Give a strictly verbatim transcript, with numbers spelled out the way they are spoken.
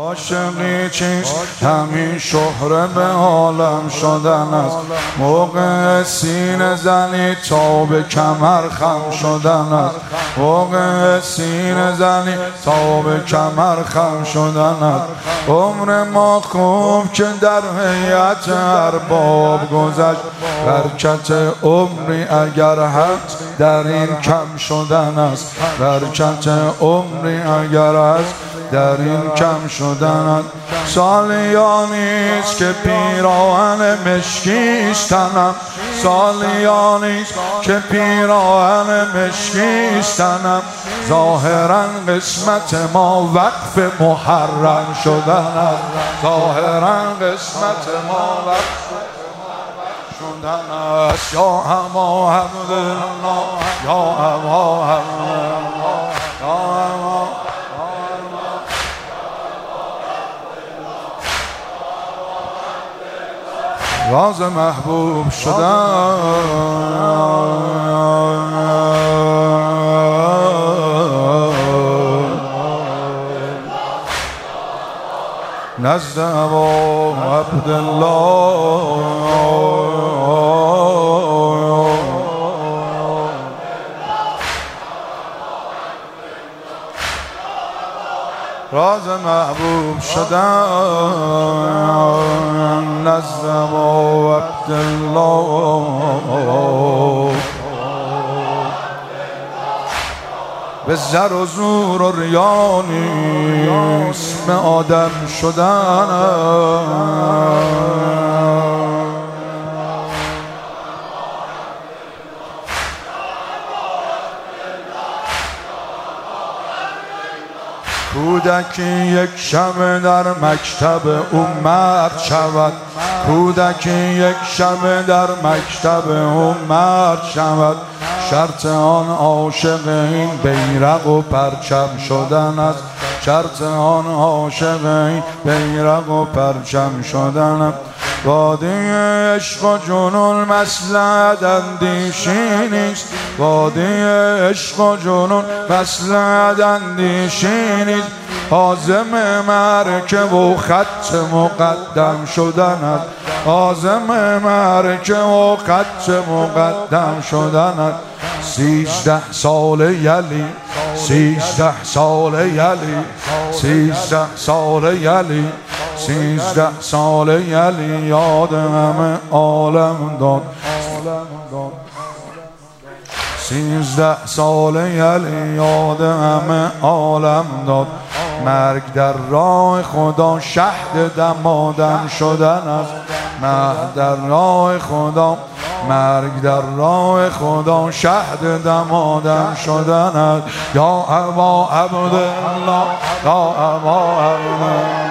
عاشقی چیست همین شهره به عالم شدن است، موقع سینه زنی تا به کمر خم شدن است، موقع سینه زنی تا به کمر خم شدن است. عمر ما خوب که در هیئت ارباب گذشت، برکت عمری اگر هست در این کم شدن است، برکت عمری اگر هست در این کم شدن است. سالیانیست که پیراهن مشکیست تنم، سالیانیست که پیراهن مشکیست تنم، ظاهرا قسمت ما وقف محرم شدن است، ظاهرا قسمت ما وقف شدن است. یا اما حمدالله، یا اما حمدالله، یا اما راز محبوب شدن نزد ابا عبدالله، راز محبوب شدن نزد ابا عبدالله، به زر و زور و ریانی اسم آدم شدن، کودکی یک شب در مکتب او مرد شود، کودکی یک شب در مکتب او مرد شود، شرط آن عاشق این بیرق و پرچم شدن است، شرط آن عاشق این بیرق و پرچم شدن است. وادی عشق و جنون مصلحت اندیشی نیست، وادی عشق و جنون مصلحت اندیشی نیست، عازم مرکب و خط مقدم شدن است، عازم مرکب و خط مقدم شدن است. سیزده سال یلی، سیزده سال یلی، سیزده سال یلی، سیزده سال یلی یاد همه عالم داد، سیزده سال یلی یاد همه عالم داد. مرگ در راه خدا شهد دمادم شدن است، مرگ در راه خدا، مرگ در راه خدا شهد دمادم شدن است. یا ابا عبدالله، یا ابا عبدالله.